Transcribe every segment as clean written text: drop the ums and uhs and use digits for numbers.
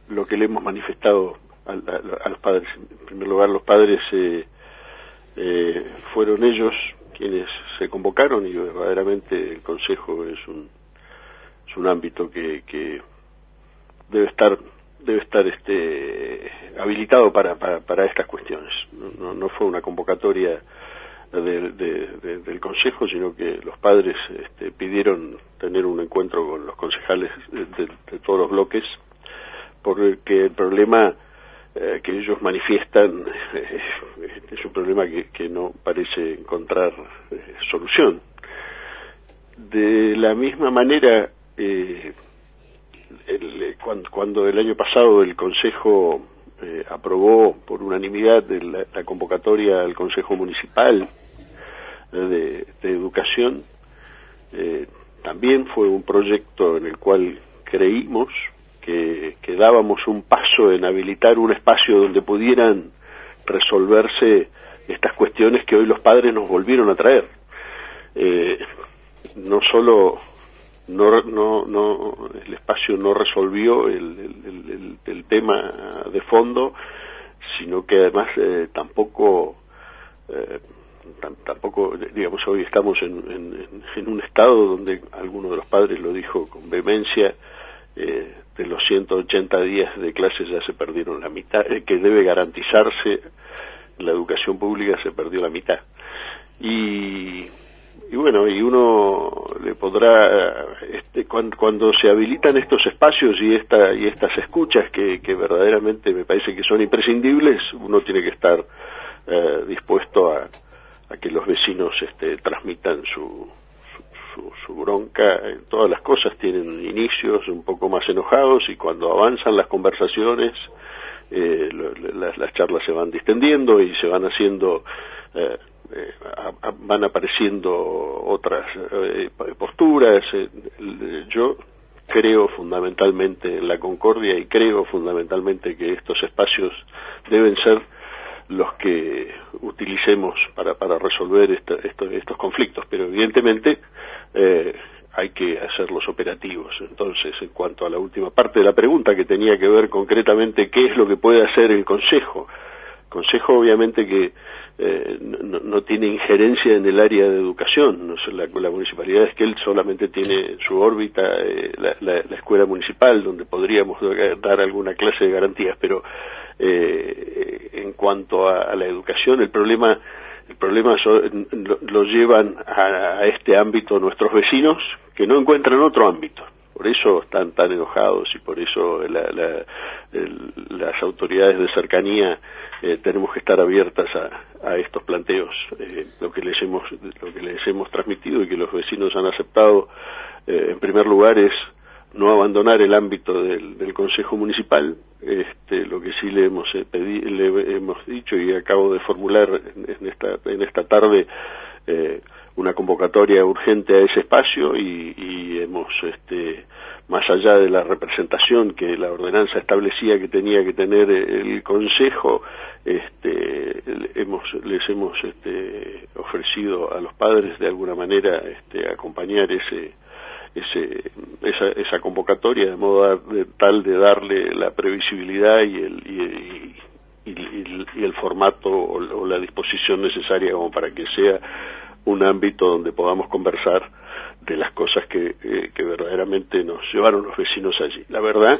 lo que le hemos manifestado a los padres. En primer lugar, los padres fueron ellos quienes se convocaron, y verdaderamente el Consejo es un ámbito que debe estar habilitado para estas cuestiones. No fue una convocatoria del Consejo, sino que los padres pidieron tener un encuentro con los concejales de todos los bloques, porque el problema que ellos manifiestan es un problema que no parece encontrar solución. De la misma manera, cuando el año pasado el Consejo aprobó por unanimidad la convocatoria al Consejo Municipal de Educación, también fue un proyecto en el cual creímos que dábamos un paso en habilitar un espacio donde pudieran resolverse estas cuestiones que hoy los padres nos volvieron a traer. No solo el espacio no resolvió el tema de fondo, sino que además tampoco, digamos, hoy estamos en un estado donde alguno de los padres lo dijo con vehemencia, de los 180 días de clases ya se perdieron la mitad, que debe garantizarse la educación pública, se perdió la mitad. Y bueno, y uno le podrá, cuando se habilitan estos espacios y estas escuchas que verdaderamente me parece que son imprescindibles, uno tiene que estar dispuesto a que los vecinos transmitan su bronca. Todas las cosas tienen inicios un poco más enojados, y cuando avanzan las conversaciones, las charlas se van distendiendo y se van haciendo, van apareciendo otras posturas. Yo creo fundamentalmente en la concordia, y creo fundamentalmente que estos espacios deben ser los que utilicemos para resolver estos conflictos, pero evidentemente hay que hacerlos operativos. Entonces, en cuanto a la última parte de la pregunta, que tenía que ver concretamente qué es lo que puede hacer el Consejo, obviamente que no tiene injerencia en el área de educación. La municipalidad es que él solamente tiene su órbita la escuela municipal, donde podríamos dar alguna clase de garantías, pero en cuanto a la educación, el problema lo llevan a este ámbito nuestros vecinos, que no encuentran otro ámbito. Por eso están tan enojados, y por eso las autoridades de cercanía tenemos que estar abiertas a estos planteos. Lo que les hemos transmitido y que los vecinos han aceptado, en primer lugar, es no abandonar el ámbito del Consejo Municipal. Lo que sí le hemos dicho, y acabo de formular en esta tarde, una convocatoria urgente a ese espacio, y hemos, más allá de la representación que la ordenanza establecía que tenía que tener el Consejo, les hemos ofrecido a los padres de alguna manera acompañar esa convocatoria, de modo tal de darle la previsibilidad y el formato o la disposición necesaria como para que sea un ámbito donde podamos conversar de las cosas que verdaderamente nos llevaron los vecinos allí. La verdad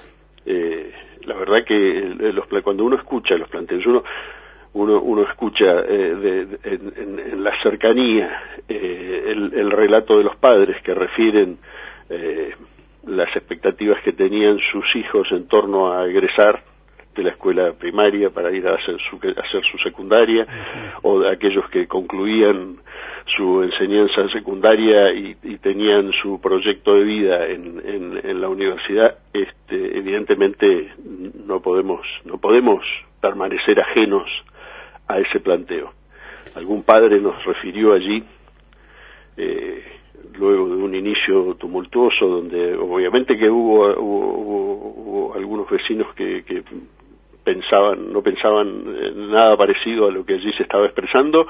que cuando uno escucha los planteos, uno escucha en la cercanía el relato de los padres que refieren las expectativas que tenían sus hijos en torno a egresar de la escuela primaria para ir a hacer su secundaria, o de aquellos que concluían su enseñanza secundaria y tenían su proyecto de vida en la universidad. Evidentemente no podemos permanecer ajenos a ese planteo. Algún padre nos refirió allí, luego de un inicio tumultuoso, donde obviamente que hubo algunos vecinos que no pensaban nada parecido a lo que allí se estaba expresando,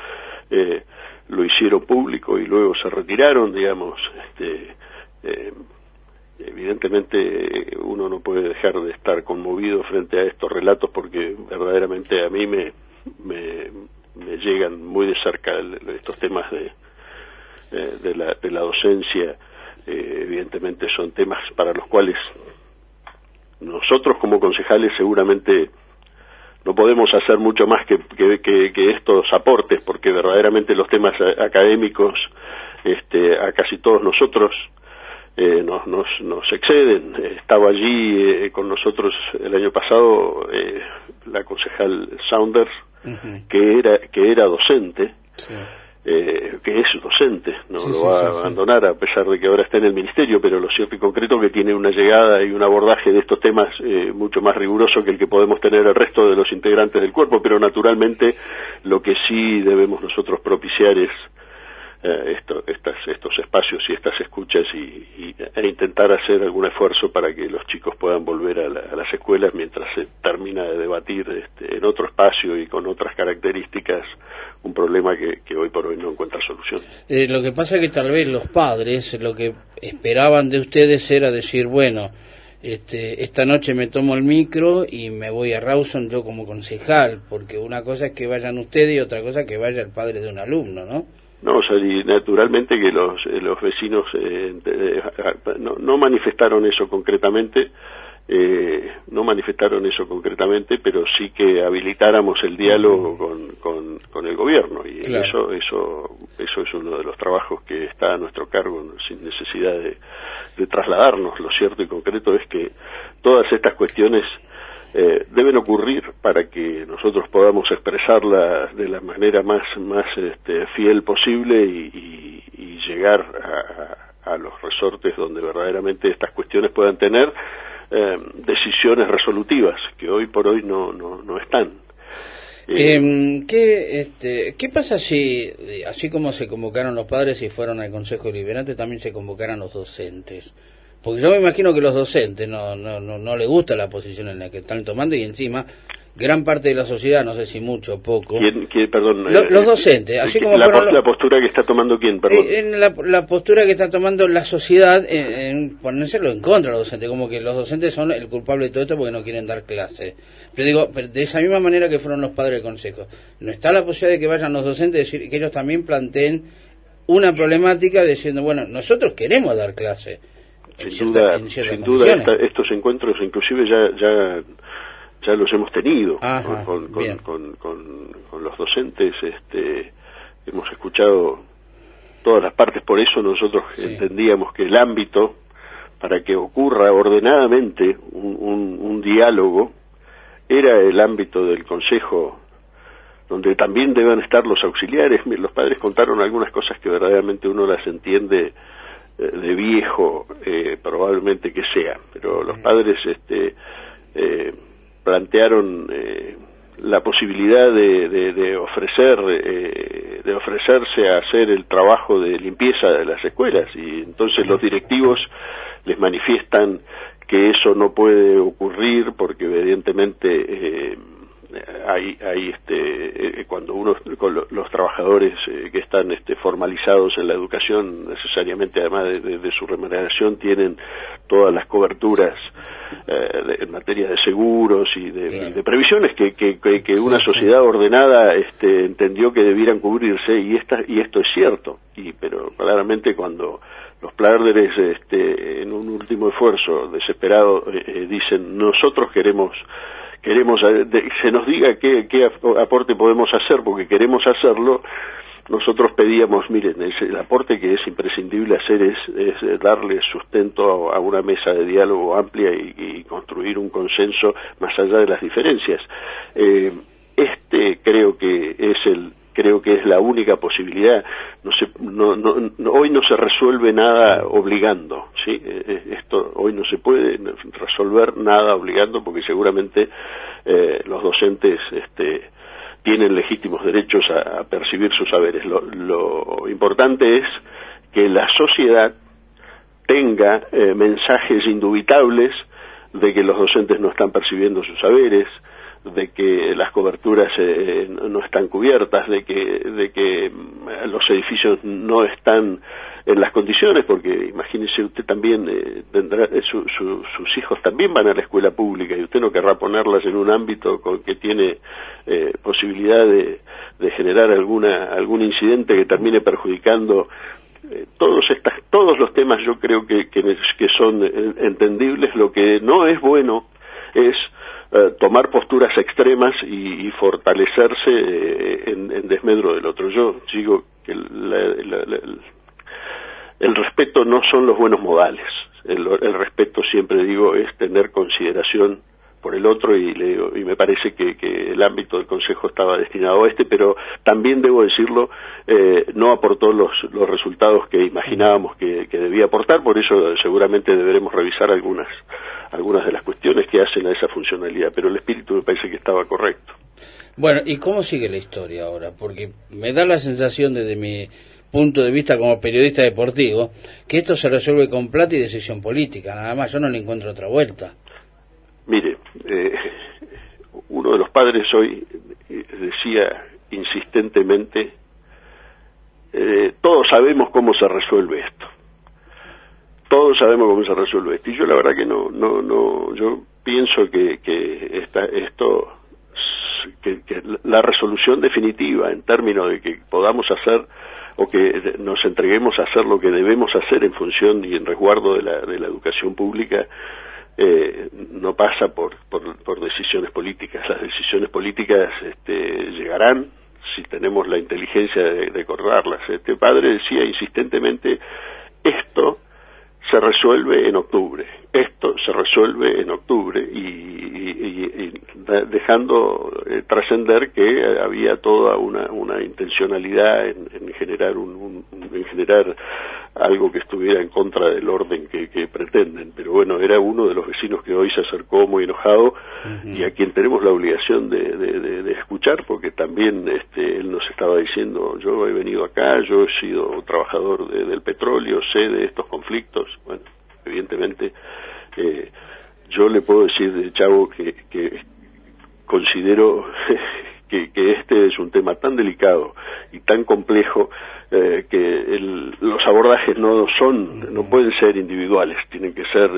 lo hicieron público y luego se retiraron, digamos, evidentemente uno no puede dejar de estar conmovido frente a estos relatos porque verdaderamente a mí me llegan muy de cerca estos temas de la docencia. Evidentemente son temas para los cuales nosotros como concejales seguramente no podemos hacer mucho más que estos aportes, porque verdaderamente los temas académicos a casi todos nosotros nos exceden. Estaba allí con nosotros el año pasado la concejal Saunders, que era docente, sí. Que es docente, no sí, lo va a abandonar a pesar de que ahora está en el ministerio, pero lo cierto y concreto que tiene una llegada y un abordaje de estos temas mucho más riguroso que el que podemos tener el resto de los integrantes del cuerpo, pero naturalmente lo que sí debemos nosotros propiciar es estos espacios y estas escuchas e intentar hacer algún esfuerzo para que los chicos puedan volver a las escuelas mientras se termina de debatir en otro espacio y con otras características un problema que hoy por hoy no encuentra solución. Lo que pasa es que tal vez los padres lo que esperaban de ustedes era decir, bueno, esta noche me tomo el micro y me voy a Rawson yo como concejal, porque una cosa es que vayan ustedes y otra cosa es que vaya el padre de un alumno, ¿no? No, o sea, y naturalmente que los vecinos no manifestaron eso concretamente, pero sí que habilitáramos el diálogo con el gobierno, y claro. eso es uno de los trabajos que está a nuestro cargo sin necesidad de trasladarnos. Lo cierto y concreto es que todas estas cuestiones deben ocurrir para que nosotros podamos expresarla de la manera más fiel posible y llegar a los resortes donde verdaderamente estas cuestiones puedan tener decisiones resolutivas que hoy por hoy no están. ¿Qué pasa si, así como se convocaron los padres y fueron al Consejo Deliberante, también se convocaran los docentes? Porque yo me imagino que los docentes no les gusta la posición en la que están tomando, y encima gran parte de la sociedad, no sé si mucho o poco. Perdón, los docentes, así como la postura que está tomando quién, perdón. La postura que está tomando la sociedad en ponérselo en contra de los docentes, como que los docentes son el culpable de todo esto porque no quieren dar clase. Pero digo, de esa misma manera que fueron los padres del consejo, ¿no está la posibilidad de que vayan los docentes, decir que ellos también planteen una problemática diciendo, bueno, nosotros queremos dar clase? Sin duda estos encuentros inclusive ya los hemos tenido. Ajá, con los docentes. Hemos escuchado todas las partes, por eso nosotros entendíamos que el ámbito para que ocurra ordenadamente un diálogo era el ámbito del consejo, donde también deben estar los auxiliares. Los padres contaron algunas cosas que verdaderamente uno las entiende de viejo, probablemente que sea, pero los padres plantearon la posibilidad de ofrecerse a hacer el trabajo de limpieza de las escuelas, y entonces los directivos les manifiestan que eso no puede ocurrir porque evidentemente cuando los trabajadores que están formalizados en la educación, necesariamente además de su remuneración, tienen todas las coberturas en materia de seguros y de previsiones que una sociedad ordenada entendió que debieran cubrirse, y esto es cierto, pero claramente cuando los padres en un último esfuerzo desesperado dicen, nosotros queremos se nos diga qué aporte podemos hacer porque queremos hacerlo. Nosotros pedíamos, miren, el aporte que es imprescindible hacer es darle sustento a una mesa de diálogo amplia y construir un consenso más allá de las diferencias. Creo que es la única posibilidad. Hoy no se resuelve nada obligando, ¿sí? Hoy no se puede resolver nada obligando, porque seguramente los docentes tienen legítimos derechos a percibir sus saberes. Lo importante es que la sociedad tenga mensajes indubitables de que los docentes no están percibiendo sus saberes, de que las coberturas no están cubiertas, de que los edificios no están en las condiciones, porque imagínese usted también tendrá sus hijos también van a la escuela pública y usted no querrá ponerlas en un ámbito que tiene posibilidad de generar algún incidente que termine perjudicando todos los temas. Yo creo que son entendibles. Lo que no es bueno es tomar posturas extremas y fortalecerse en desmedro del otro. Yo digo que el respeto no son los buenos modales. El respeto, siempre digo, es tener consideración por el otro, y me parece que el ámbito del Consejo estaba destinado a pero también debo decirlo, no aportó los resultados que imaginábamos que debía aportar. Por eso seguramente deberemos revisar algunas de las cuestiones que hacen a esa funcionalidad, pero el espíritu me parece que estaba correcto. Bueno, ¿y cómo sigue la historia ahora? Porque me da la sensación, desde mi punto de vista como periodista deportivo, que esto se resuelve con plata y decisión política, nada más. Yo no le encuentro otra vuelta. Mire, uno de los padres hoy decía insistentemente, todos sabemos cómo se resuelve esto. Todos sabemos cómo se resuelve esto. Y yo la verdad que no, yo pienso que la resolución definitiva en términos de que podamos hacer o que nos entreguemos a hacer lo que debemos hacer en función y en resguardo de la educación pública, no pasa por decisiones políticas. Las decisiones políticas llegarán si tenemos la inteligencia de acordarlas. Este padre decía insistentemente, esto se resuelve en octubre, y dejando trascender que había toda una intencionalidad en generar en generar algo que estuviera en contra del orden que pretenden. Pero bueno, era uno de los vecinos que hoy se acercó muy enojado, y a quien tenemos la obligación de escuchar, porque también él nos estaba diciendo, yo he venido acá, yo he sido trabajador del petróleo, sé de estos conflictos. Bueno, evidentemente yo le puedo decir, Chavo, que considero que este es un tema tan delicado y tan complejo que los abordajes no pueden ser individuales, tienen que ser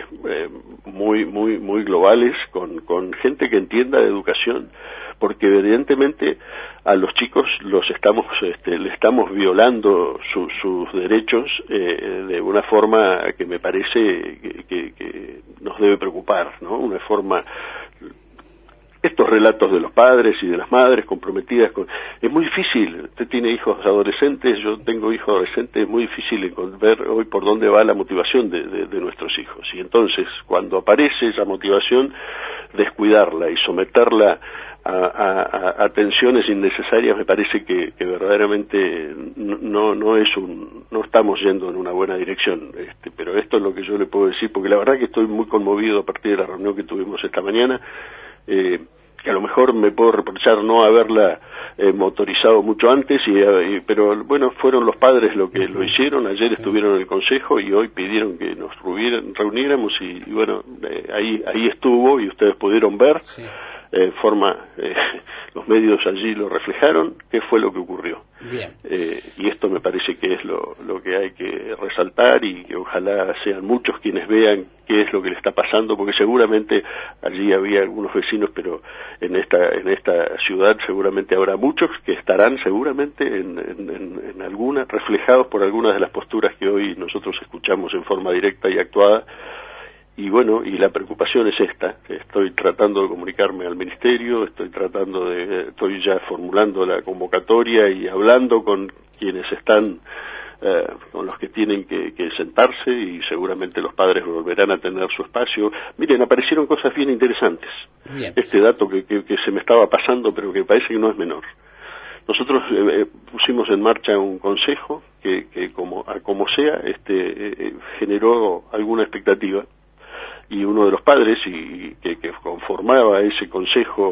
muy globales, con gente que entienda de educación, porque evidentemente a los chicos le estamos violando sus derechos de una forma que me parece que nos debe preocupar, ¿no? Una forma. Estos relatos de los padres y de las madres comprometidas es muy difícil. Usted tiene hijos adolescentes, yo tengo hijos adolescentes, es muy difícil ver hoy por dónde va la motivación de nuestros hijos. Y entonces, cuando aparece esa motivación, descuidarla y someterla a tensiones innecesarias, me parece que verdaderamente no estamos yendo en una buena dirección. Pero esto es lo que yo le puedo decir, porque la verdad que estoy muy conmovido a partir de la reunión que tuvimos esta mañana, que a lo mejor me puedo reprochar no haberla motorizado mucho antes, pero bueno, fueron los padres lo que lo hicieron. Ayer estuvieron en el Consejo y hoy pidieron que nos reuniéramos y bueno, ahí estuvo, y ustedes pudieron ver. Sí. Los medios allí lo reflejaron, qué fue lo que ocurrió. Bien. Y esto me parece que es lo que hay que resaltar, y que ojalá sean muchos quienes vean qué es lo que le está pasando, porque seguramente allí había algunos vecinos, pero en esta ciudad seguramente habrá muchos que estarán seguramente en algunas, reflejados por algunas de las posturas que hoy nosotros escuchamos en forma directa y actuada. Y bueno, y la preocupación es esta. Estoy tratando de comunicarme al Ministerio, estoy ya formulando la convocatoria y hablando con quienes están, con los que tienen que sentarse, y seguramente los padres volverán a tener su espacio. Miren, aparecieron cosas bien interesantes. Bien. Este dato que se me estaba pasando, pero que parece que no es menor. Nosotros pusimos en marcha un consejo que como sea, generó alguna expectativa. Y uno de los padres que conformaba ese consejo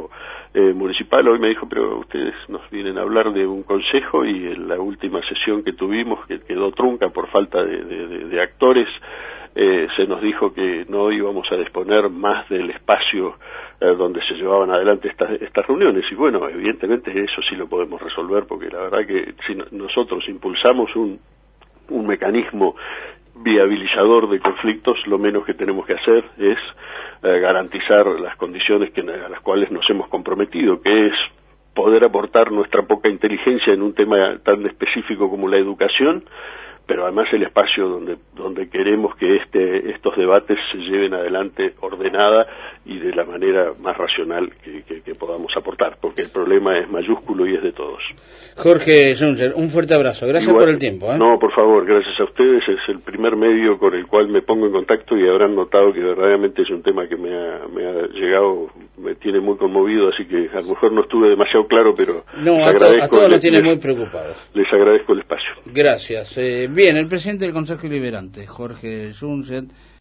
municipal hoy me dijo, pero ustedes nos vienen a hablar de un consejo y en la última sesión que tuvimos, que quedó trunca por falta de actores, se nos dijo que no íbamos a disponer más del espacio donde se llevaban adelante estas reuniones. Y bueno, evidentemente eso sí lo podemos resolver, porque la verdad que si nosotros impulsamos un mecanismo viabilizador de conflictos, lo menos que tenemos que hacer es garantizar las condiciones a las cuales nos hemos comprometido, que es poder aportar nuestra poca inteligencia en un tema tan específico como la educación, pero además el espacio donde queremos que estos debates se lleven adelante ordenada y de la manera más racional que podamos aportar, porque el problema es mayúsculo y es de todos. Jorge Junser, un fuerte abrazo. Gracias por el tiempo. No, por favor, gracias a ustedes. Es el primer medio con el cual me pongo en contacto y habrán notado que verdaderamente es un tema que me ha llegado, me tiene muy conmovido, así que a lo mejor no estuve demasiado claro, pero les agradezco. A todos nos tiene muy preocupados. Les agradezco el espacio. Gracias. Bien, el presidente del Consejo Deliberante, Jorge Junser.